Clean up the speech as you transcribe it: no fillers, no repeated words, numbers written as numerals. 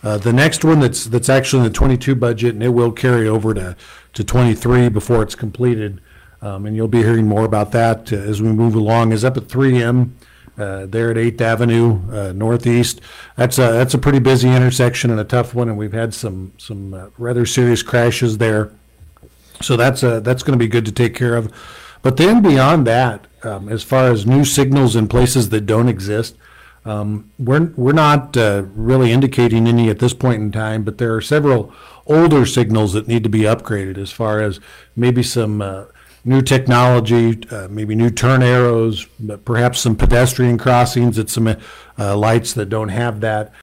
The next one that's actually in the 22 budget, and it will carry over to 23 before it's completed, and you'll be hearing more about that as we move along, is up at 3M. There at 8th Avenue Northeast. That's a pretty busy intersection and a tough one, and we've had some rather serious crashes there. So that's going to be good to take care of. But then beyond that, as far as new signals in places that don't exist, we're not really indicating any at this point in time, but there are several older signals that need to be upgraded as far as maybe some new technology, maybe new turn arrows, but perhaps some pedestrian crossings at some lights that don't have that.